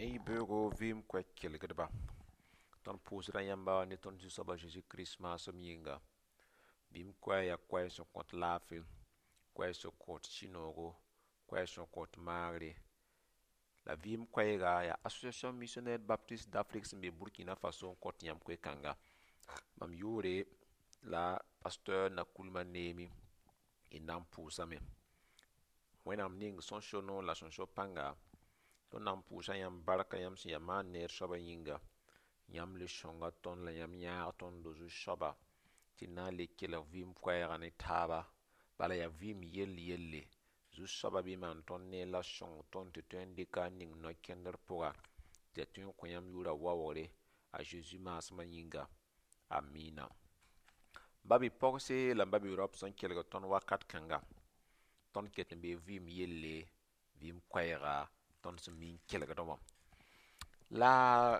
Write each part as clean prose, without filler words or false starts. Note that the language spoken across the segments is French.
Ei beugo vim kwek kelgdba. Ton pusra yamba ni ton jusaba Jésus Christ ma som yinga. Bim kwaya ya kwaya so kot lafi, kwaya so kot chinogo, kwaya so kot magre. La vim kwaya ya Association Missionnaire Baptiste d'Afrique sembe Burkina Faso kot yam kwe kanga. Mam yure la pasteur na kulma nemi inam pusame. Wenam ning son shono la son shopanga. Ton nam pusa yam baraka yam si yama ner soba yinga. Yam le shonga ton la yam ya ton dozu soba. Tina le kela vim kwaya ne taba. Bala ya vim yelle. Zu soba bi man ton ne la shong ton te tuen deka ning no kender poga. Te tuen kwayam yura wawore. A Jésus masma yinga. Amina. Babi pogse la babi Europe son kelga ton wakat kanga. Ton ketembe vim yelle. Vim kwaya ton se min kelga domo. La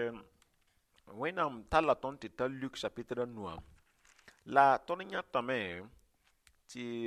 wenam tala ton ti ta Luc chapitre 9. La ton nyatame ti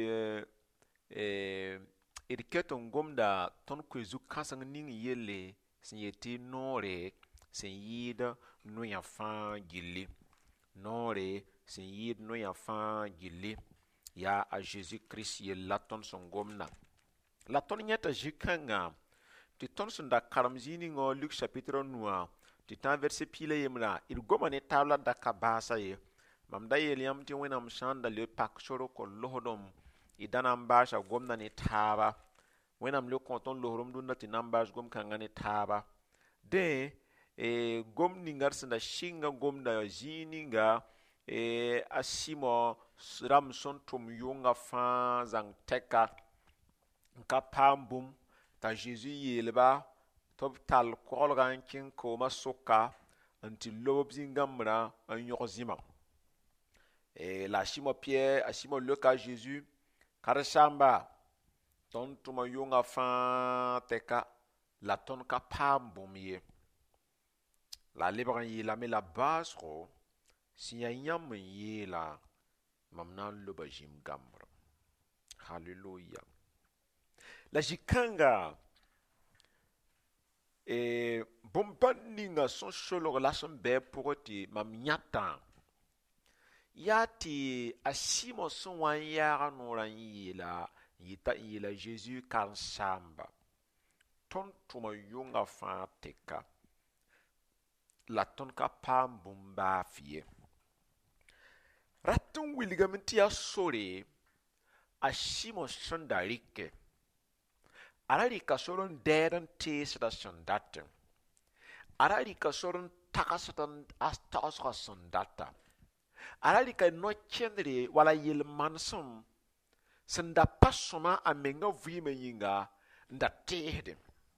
ediketon gomda ton kwezu kasang ning yelle sin yeti nore sin yida no ya fa gilli. Nore sin yid no ya fa gilli ya a Jésus Christ yella ton son gomna. La ton nyata jikanga ti ton son da karamzini ngo Luc chapitre 9 ti tan verset pile yemla il gomane tabla da kabasa ye mam da yeliam ti wenam shanda le pak soro ko lohodom idanam basha gomna ni taba wenam le konton lohorom dunda ti nambas gom kanga ni taba de gom ningar sanda shinga gomda zininga asimo ramson tum yunga fa zang teka nka pambum ta Jésus yelba tob tal kolgan kin ko masoka anti lob zingamra an yogzima la shimo Pierre ashimo loka Jésus karshamba ton tuma yunga fa teka la ton ka pambum ye la lebran yi la me la basro si yam yi la mamnan loba jim gamra hallelujah la jikanga bomban ninga son solo la son be pogoti mam nyata yati asimo son wan ya no ran yila yita yila Jésus kan samba ton tuma yunga fa teka la ton ka pam bumba fie ratun wilgamenti ya sore asimo son darike arari ka soron deren tesda sondaten arari ka soron takasatan astasga sondata arari ka no chendri wala yil mansum senda pasoma amenga vime yinga nda tehde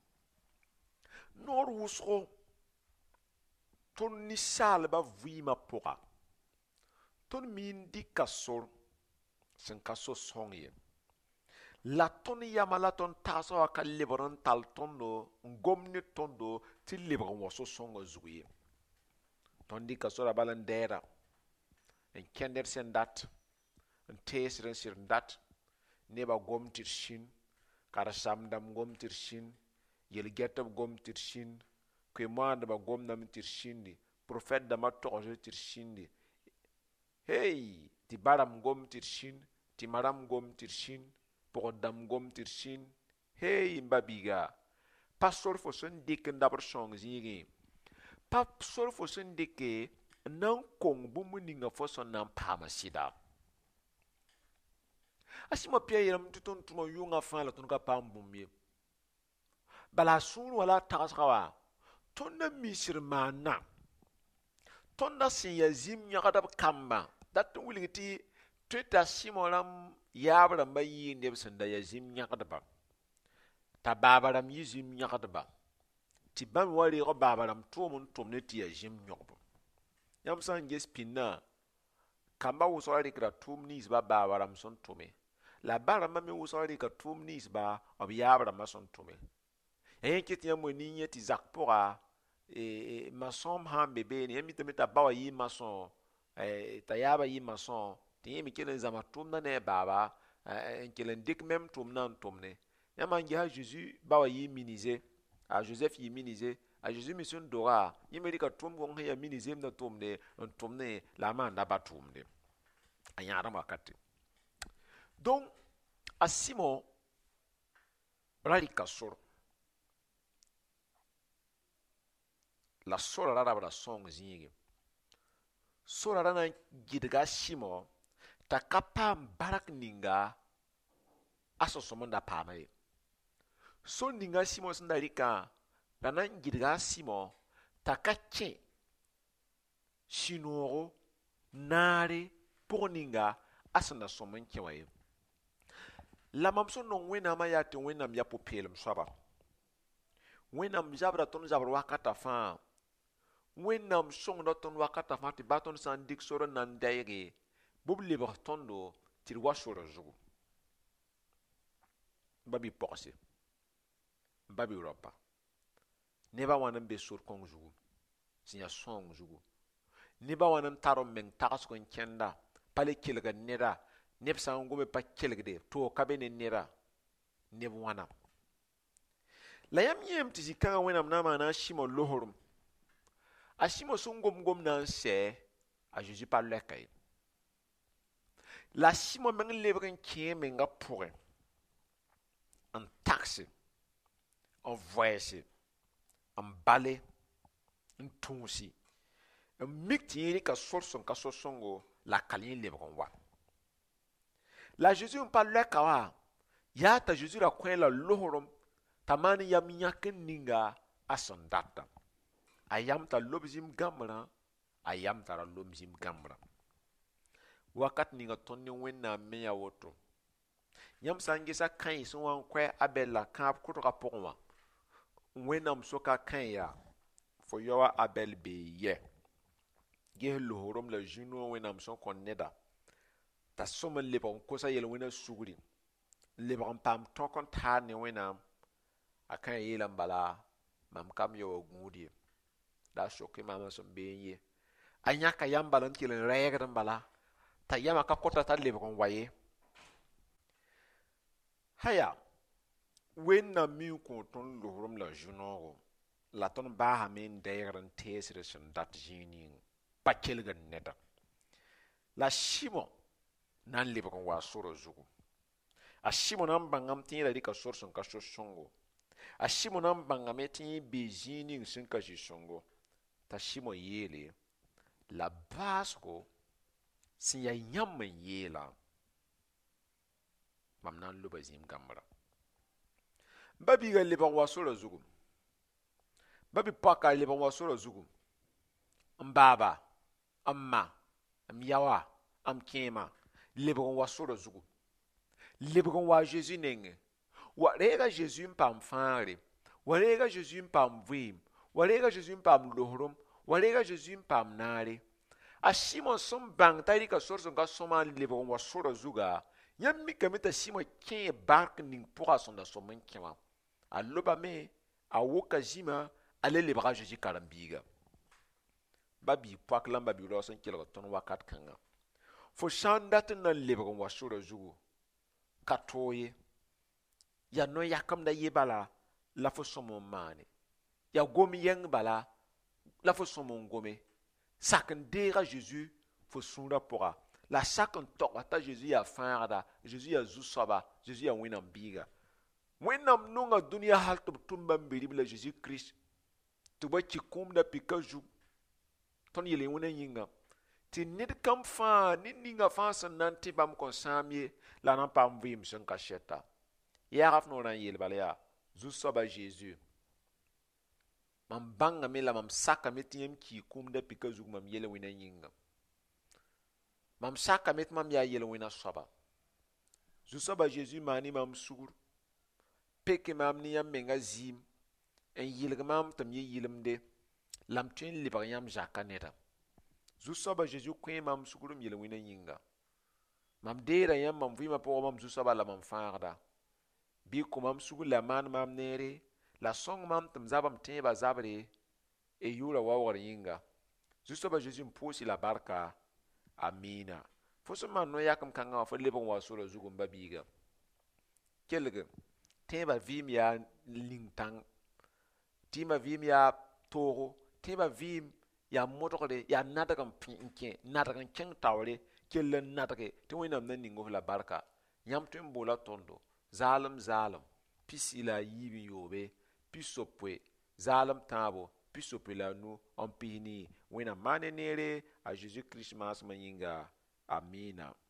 nor wusgo ton ni salba vima poka ton min di kasor sen kaso songye la ton yama la ton taso ka libran tal tondo ngomni tondo ti libran waso songo zuye ton di kasora balandera en kender sen dat en tesren sir dat neba gomtir shin kara samdam gomtir shin yel getab gomtir shin kwe manda ba gomnam tir shindi prophète da matoje tir shindi hey ti baram gomtir shin ti maram gomtir shin podam gomtir shin hey mbabiga pastor fo son dik ndabar song zigi pastor fo son dike nan kong bumuninga fo son nan pama sida asima pia yeram tuton tuma yunga fa la ton ka pam bumye bala sun wala tasgawa ton da misir mana ton da sin ya zim nyagadab kamba dat wilgiti twita simoram yabram ba yi neb sanda ya zim nyagadaba ta babaram yi zim nyagadaba ti ban wari go babaram tumun tumne ti ya zim nyogbo yam san ges pinna kamba wusori kra tumni ba babaram son tume la barama me wusori ka tumni ba ob yabram son tume yen kit yam woni yeti zakpora maçon han bebe ni mi ta bawa yi maçon ta yaba yi maçon ti mi kelen zama tumna ne baba en kelen dik mem tumna tumne yaman ya Jésus bawa yi minize a Joseph yi minize a Jésus mission dora yimeri ka tum gong ya minize na tumde on tumne la ma nda ba tumde a yara makati donc a Simon rari ka sor la sor rara bara song zingi sor rana gidga Simon ta kapam barak ninga aso somonda pamaye so ninga Simon sandarika rana gidga Simon ta kache shinoro nare pour ninga asana somon kewaye la mamso non wena ma ya te wena ya popelum saba wena mjabra ton jabra wakata fa wena msong do ton wakata fa ti baton san dik soro nan dayege bubli ba tondo ti wasoro zugu babi pokse babi ropa neba wanan be sur kong zugu sinya song zugu neba wanan tarom meng takas kon kenda pale kilga nera neb san gobe pa kelgde to kabe ne nera neb wana la yam yem ti zikanga wenam na mana shimo lohorum a shimo sun gom nan se a Jésus pa lekay la shimo meng lebren kie menga pourre en taxe en voyage en balé en tunsi en mikti ka sorsongo la kalin lebron wa la Jésus on parle kawa ya ta Jésus la kwen la lohorom tamani yam nyaken ninga asondata ayam ta lobzim gamra ayam ta lobzim gamra wakat ninga tonni wenna meya woto yam sangisa kan sun wan kwe abella kap kutoka pokwa wenam soka kan ya fo yowa abel be ye ge lohorom la juno wenam son konneda ta soma lebon kosa yel wena suguri lebon pam tokon ta ne wena akan yelan bala mam kam yo gudi da shoki mama son beye anya ka yam balan kilen reegran bala ta yama ka kota ta lebon waye haya wenna mi ko ton lohorom la juno la ton ba ha min deegran tesre sun dat jini pa kelgan neta la shimo nan lebon wa soro zugu a shimo nan bangam tin la dika sorson ka songo a shimo nan bangam tin bezini sun ka songo ta shimo yele la basko sin ya nyam yela mam nan lo bazim gamra babi ga lebon wa soro zugu babi paka lebon wa soro zugu mbaba amma am yawa am kema lebon wa soro zugu lebon wa Jésus nenge wa rega Jésus pam fare wa rega Jésus pam vim wa rega Jésus pam lohrom wa rega Jésus pam nare a Simon son bang tari ka sorso ga soma lebon wa soro zuga yam mi kamita Simon ken bark ning pour sonda somen kema a loba me a woka jima ale lebra Jésus karambiga babi pak lamba bi ro son kelo ton wakat kanga fo shandat na lebon wa soro zugu katoye ya no yakam da yebala la fo somo mane ya gomi yeng bala la fo somo ngome saken dera Jésus fo sunda pora la saken tok ata Jésus ya farda Jésus ya zusaba Jésus ya winam biga winam nunga dunia hal tumba mbiri bila Jésus Christ tuba kikum da pikaju ton yele wona yinga ti nid kam fa ni ninga fa san nanti bam kon samye la nan pam vim sun kasheta ya raf no ran yel balya zu soba Jésus mam banga me la mam saka metiem ki kum da pikaju mam yele wona yinga mam saka met mam ya yele wona soba zu soba Jésus mani mam sugur peke mam ni yam menga zim en yilga mam tam ye yilimde lam tuen libar yam jaka neda zu soba Jésus kwen mam sugurum yele wina yinga mam deera yam mam vima po mam zu soba la mam farda bi ko mam sugul la man mam nere la song mam tam zabam teba zabre e yura wawar yinga zu soba Jésus mposi la barka amina foso man no yakam kanga fo lebon wa solo zugum babiga kelge teba vim ya lingtang tɩɩmã vɩɩm yaa toogo, tɩɩmã vɩɩm yaa modgre, yaa nadg n kẽ, nadg n kẽng taoore, kell n nadge tɩ wẽnnaam na ning f la barka. Yãmb tõe n boola tõndo zaalem pis-y la a yiib n yoobe, pis-sopoe zaalem tãabo, pis-sopoe la a nu n pis nii. Wẽnnaam maan ne neere a Zeezi Kirist maasmã yĩnga. Amiina.